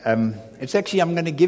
It's actually,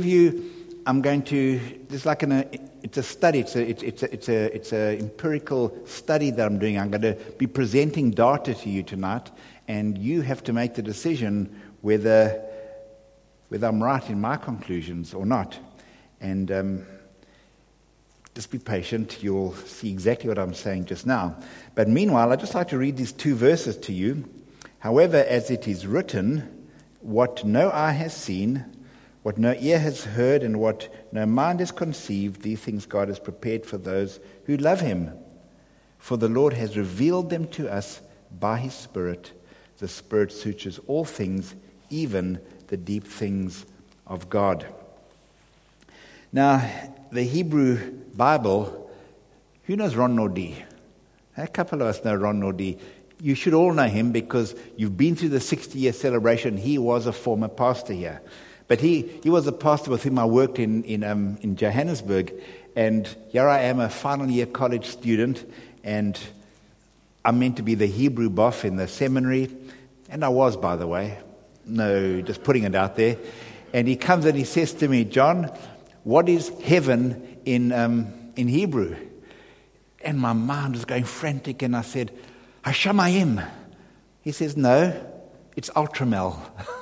it's a study, it's a empirical study that I'm doing. I'm going to be presenting data to you tonight, and you have to make the decision whether I'm right in my conclusions or not. And just be patient. You'll see exactly what I'm saying just now. But meanwhile, I'd just like to read these two verses to you. However, as it is written, what no eye has seen, what no ear has heard, and what no mind has conceived, these things God has prepared for those who love him. For the Lord has revealed them to us by his Spirit. The Spirit searches all things, even the deep things of God. Now, the Hebrew Bible, who knows Ron Nordie? A couple of us know Ron Nordie. You should all know him because you've been through the 60-year celebration. He was a former pastor here. But he was a pastor with whom I worked in Johannesburg. And here I am, a final year college student, and I'm meant to be the Hebrew buff in the seminary. And I was, by the way. No, just putting it out there. And he comes and he says to me, John, what is heaven in Hebrew? And my mind was going frantic, and I said, Hashamayim. He says, no, it's Ultramel.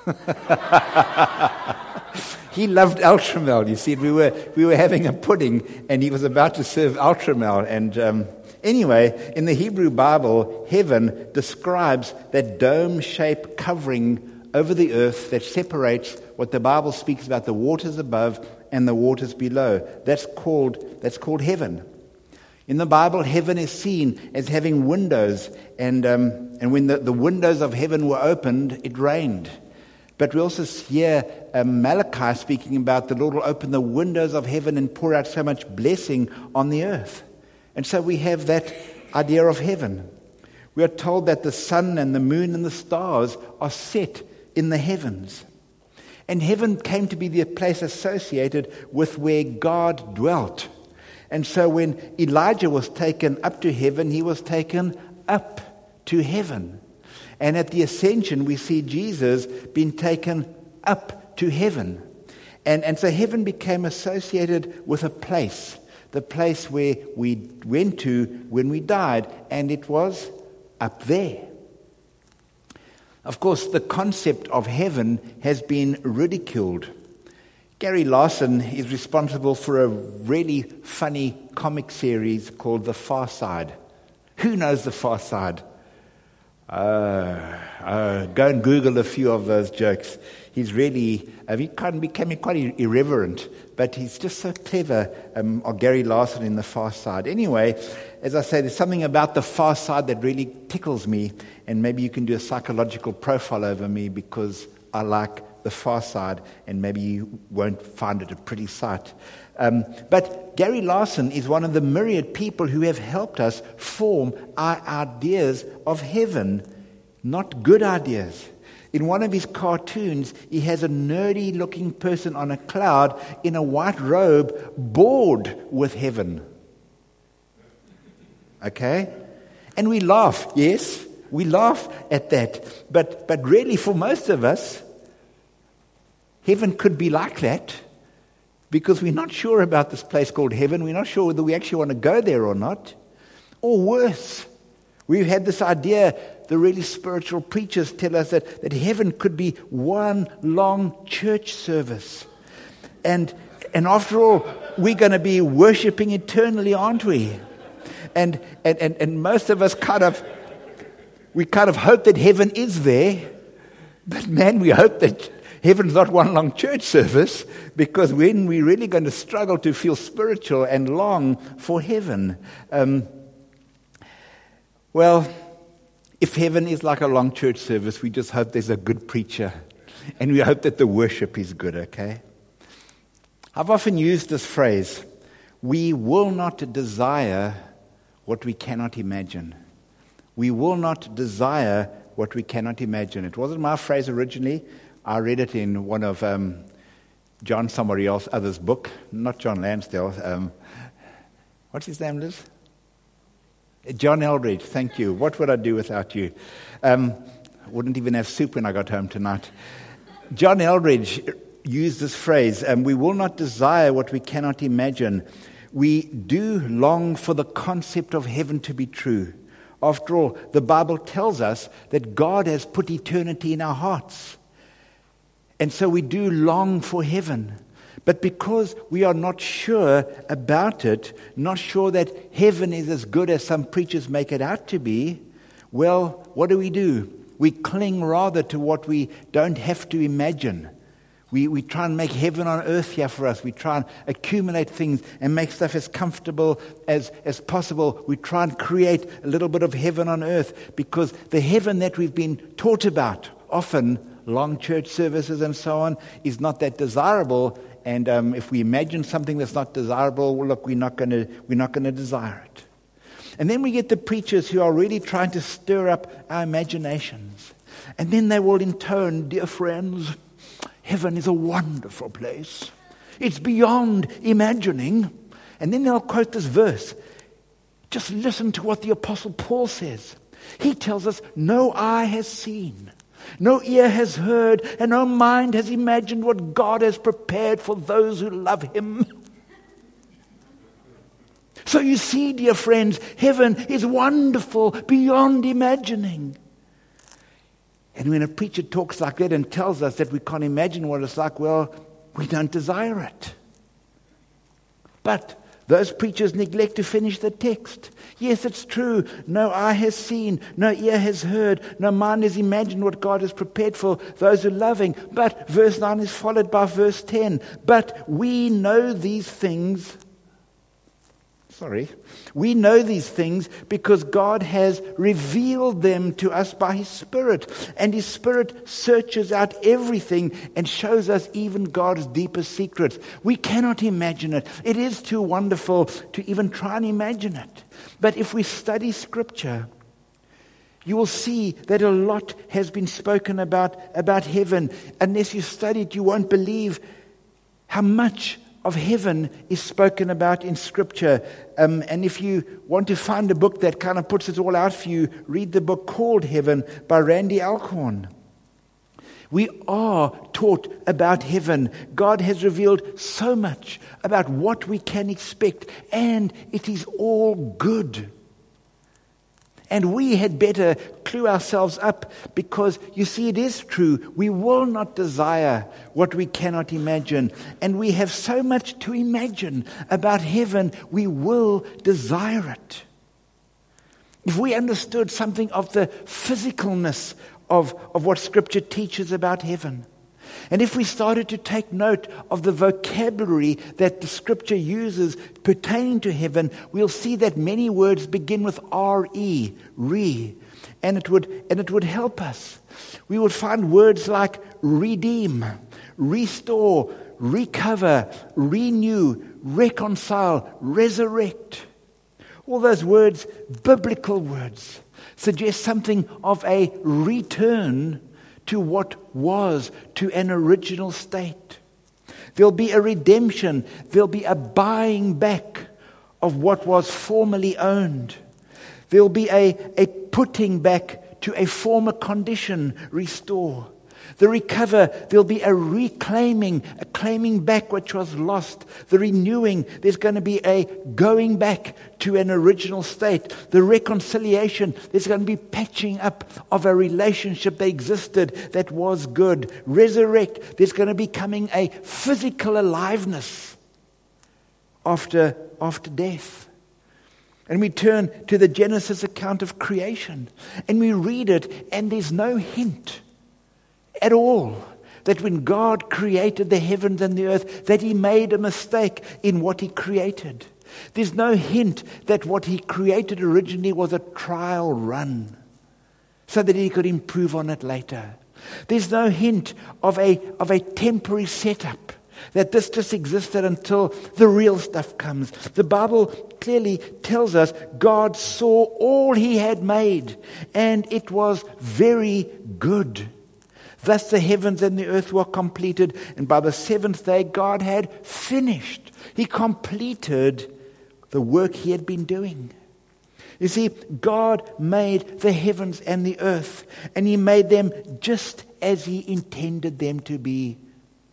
He loved Ultramel. You see, we were having a pudding, and he was about to serve Ultramel. And anyway, in the Hebrew Bible, heaven describes that dome-shaped covering over the earth that separates what the Bible speaks about the waters above and the waters below. That's called heaven. In the Bible, heaven is seen as having windows, and when the windows of heaven were opened, it rained. But we also hear Malachi speaking about the Lord will open the windows of heaven and pour out so much blessing on the earth. And so we have that idea of heaven. We are told that the sun and the moon and the stars are set in the heavens. And heaven came to be the place associated with where God dwelt. And so when Elijah was taken up to heaven, he was taken up to heaven. And at the ascension, we see Jesus being taken up to heaven. And so heaven became associated with a place, the place where we went to when we died, and it was up there. Of course, the concept of heaven has been ridiculed. Gary Larson is responsible for a really funny comic series called The Far Side. Who knows The Far Side? Go and Google a few of those jokes. He became quite irreverent, but he's just so clever, Gary Larson in The Far Side. Anyway, as I say, there's something about The Far Side that really tickles me, and maybe you can do a psychological profile over me because I like The Far Side, and maybe you won't find it a pretty sight. But Gary Larson is one of the myriad people who have helped us form our ideas of heaven, not good ideas. In one of his cartoons, he has a nerdy-looking person on a cloud in a white robe, bored with heaven. Okay? And we laugh, yes, we laugh at that. But really, for most of us, heaven could be like that because we're not sure about this place called heaven. We're not sure whether we actually want to go there or not. Or worse, we've had this idea, the really spiritual preachers tell us that heaven could be one long church service. And after all, we're going to be worshiping eternally, aren't we? And most of us kind of hope that heaven is there. But man, we hope that heaven's not one long church service, because when we're really going to struggle to feel spiritual and long for heaven. Well, if heaven is like a long church service, we just hope there's a good preacher, and we hope that the worship is good, okay? I've often used this phrase, we will not desire what we cannot imagine. We will not desire what we cannot imagine. It wasn't my phrase originally. I read it in one of John somebody else other's book, not John Lansdale. What's his name, Liz? John Eldridge, thank you. What would I do without you? Wouldn't even have soup when I got home tonight. John Eldridge use this phrase, we will not desire what we cannot imagine. We do long for the concept of heaven to be true. After all, the Bible tells us that God has put eternity in our hearts. And so we do long for heaven. But because we are not sure about it, not sure that heaven is as good as some preachers make it out to be, well, what do? We cling rather to what we don't have to imagine. We try and make heaven on earth here for us. We try and accumulate things and make stuff as comfortable as possible. We try and create a little bit of heaven on earth, because the heaven that we've been taught about, often long church services and so on, is not that desirable. And if we imagine something that's not desirable, well, look, we're not going to desire it. And then we get the preachers who are really trying to stir up our imaginations. And then they will intone, dear friends, heaven is a wonderful place. It's beyond imagining. And then they'll quote this verse. Just listen to what the Apostle Paul says. He tells us, no eye has seen, no ear has heard, and no mind has imagined what God has prepared for those who love Him. So you see, dear friends, heaven is wonderful beyond imagining. And when a preacher talks like that and tells us that we can't imagine what it's like, well, we don't desire it. But those preachers neglect to finish the text. Yes, it's true. No eye has seen, no ear has heard, no mind has imagined what God has prepared for those who love Him. But verse 9 is followed by verse 10. But we know these things. We know these things because God has revealed them to us by His Spirit. And His Spirit searches out everything and shows us even God's deepest secrets. We cannot imagine it. It is too wonderful to even try and imagine it. But if we study Scripture, you will see that a lot has been spoken about heaven. Unless you study it, you won't believe how much of heaven is spoken about in Scripture. And if you want to find a book that kind of puts it all out for you, read the book called Heaven by Randy Alcorn. We are taught about heaven. God has revealed so much about what we can expect, and it is all good. And we had better clue ourselves up, because you see, it is true. We will not desire what we cannot imagine. And we have so much to imagine about heaven, we will desire it. If we understood something of the physicalness of what Scripture teaches about heaven, and if we started to take note of the vocabulary that the Scripture uses pertaining to heaven, we'll see that many words begin with R-E, re, and it would help us. We would find words like redeem, restore, recover, renew, reconcile, resurrect. All those words, biblical words, suggest something of a return to what was, to an original state. There'll be a redemption. There'll be a buying back of what was formerly owned. There'll be a putting back to a former condition, restore. The recover, there'll be a reclaiming, a claiming back which was lost. The renewing, there's going to be a going back to an original state. The reconciliation, there's going to be patching up of a relationship that existed that was good. Resurrect, there's going to be coming a physical aliveness after death. And we turn to the Genesis account of creation, and we read it, and there's no hint at all that when God created the heavens and the earth, that He made a mistake in what He created. There's no hint that what He created originally was a trial run so that He could improve on it later. There's no hint of a temporary setup, that this just existed until the real stuff comes. The Bible clearly tells us God saw all He had made, and it was very good. Thus the heavens and the earth were completed, and by the seventh day God had finished. He completed the work He had been doing. You see, God made the heavens and the earth, and He made them just as He intended them to be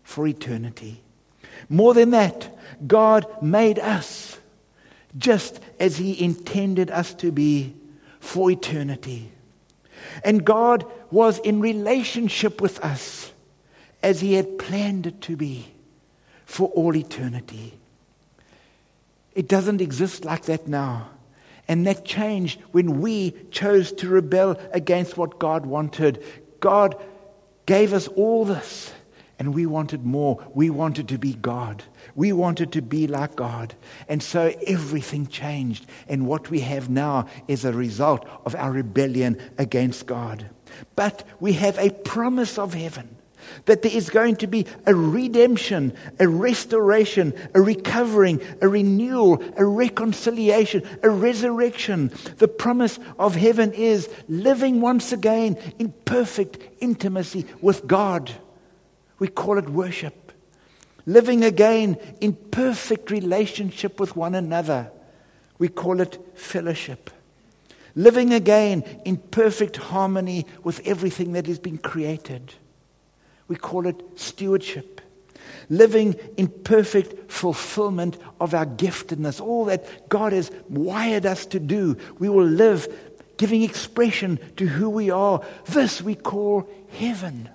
for eternity. More than that, God made us just as He intended us to be for eternity. And God was in relationship with us as He had planned it to be for all eternity. It doesn't exist like that now. And that changed when we chose to rebel against what God wanted. God gave us all this, and we wanted more. We wanted to be God. We wanted to be like God. And so everything changed. And what we have now is a result of our rebellion against God. But we have a promise of heaven, that there is going to be a redemption, a restoration, a recovering, a renewal, a reconciliation, a resurrection. The promise of heaven is living once again in perfect intimacy with God. We call it worship. Living again in perfect relationship with one another. We call it fellowship. Living again in perfect harmony with everything that has been created. We call it stewardship. Living in perfect fulfillment of our giftedness. All that God has wired us to do. We will live giving expression to who we are. This we call heaven.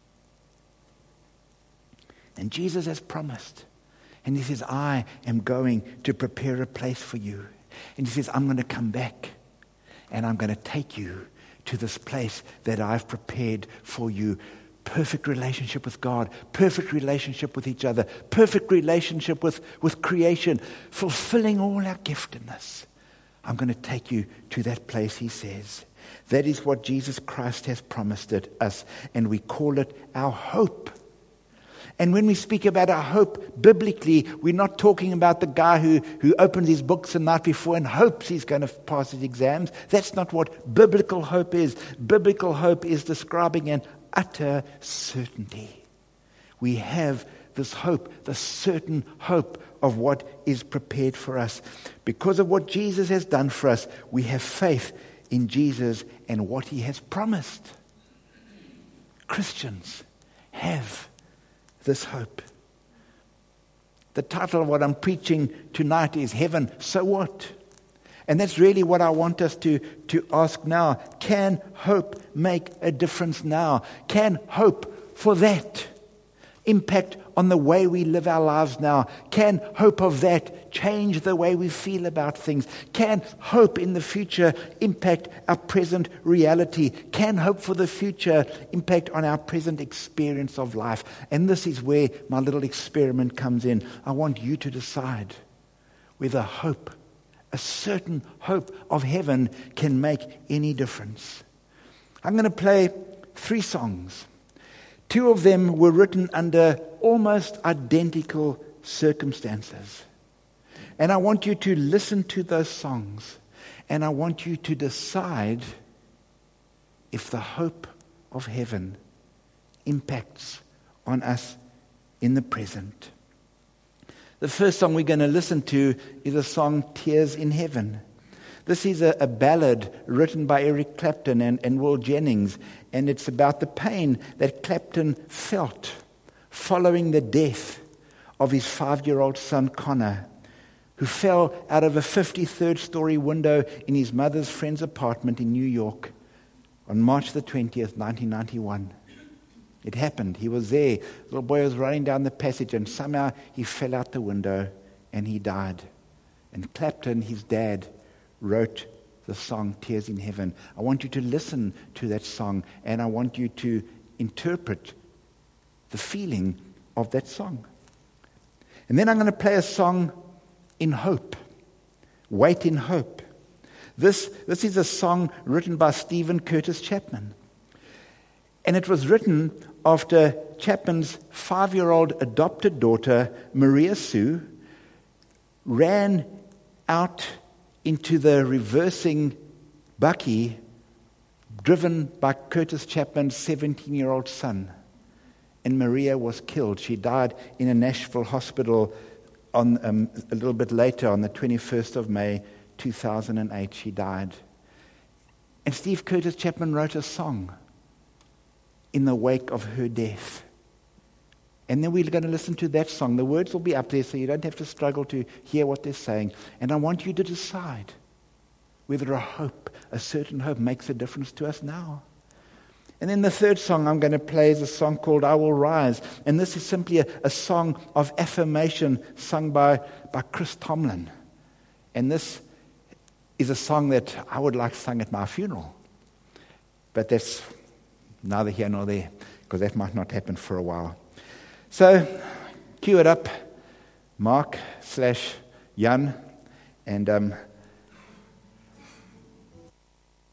And Jesus has promised. And He says, I am going to prepare a place for you. And He says, I'm going to come back. And I'm going to take you to this place that I've prepared for you. Perfect relationship with God, perfect relationship with each other, perfect relationship with creation, fulfilling all our giftedness. I'm going to take you to that place, He says. That is what Jesus Christ has promised us, and we call it our hope. And when we speak about our hope biblically, we're not talking about the guy who opens his books the night before and hopes he's going to pass his exams. That's not what biblical hope is. Biblical hope is describing an utter certainty. We have this hope, the certain hope of what is prepared for us. Because of what Jesus has done for us, we have faith in Jesus and what He has promised. Christians have this hope. The title of what I'm preaching tonight is Heaven, So What? And that's really what I want us to ask now. Can hope make a difference now? Can hope for that impact on the way we live our lives now? Can hope of that change the way we feel about things? Can hope in the future impact our present reality? Can hope for the future impact on our present experience of life? And this is where my little experiment comes in. I want you to decide whether hope, a certain hope of heaven, can make any difference. I'm going to play 3 songs. 2 of them were written under almost identical circumstances. And I want you to listen to those songs. And I want you to decide if the hope of heaven impacts on us in the present. The first song we're going to listen to is the song Tears in Heaven. This is a ballad written by Eric Clapton and Will Jennings, and it's about the pain that Clapton felt following the death of his 5-year-old son Connor, who fell out of a 53rd story window in his mother's friend's apartment in New York on March the 20th, 1991. It happened. He was there. The little boy was running down the passage, and somehow he fell out the window and he died. And Clapton, his dad, wrote the song Tears in Heaven. I want you to listen to that song, and I want you to interpret the feeling of that song. And then I'm going to play a song in hope. Wait in Hope. This is a song written by Stephen Curtis Chapman. And it was written after Chapman's 5-year-old adopted daughter, Maria Sue, ran out into the reversing bucky driven by Curtis Chapman's 17-year-old son. And Maria was killed. She died in a Nashville hospital on a little bit later, on the 21st of May, 2008. She died. And Steve Curtis Chapman wrote a song in the wake of her death. And then we're going to listen to that song. The words will be up there so you don't have to struggle to hear what they're saying. And I want you to decide whether a hope, a certain hope, makes a difference to us now. And then the third song I'm going to play is a song called I Will Rise. And this is simply a song of affirmation sung by Chris Tomlin. And this is a song that I would like sung at my funeral. But that's neither here nor there, because that might not happen for a while. So, cue it up, Mark/Jan, and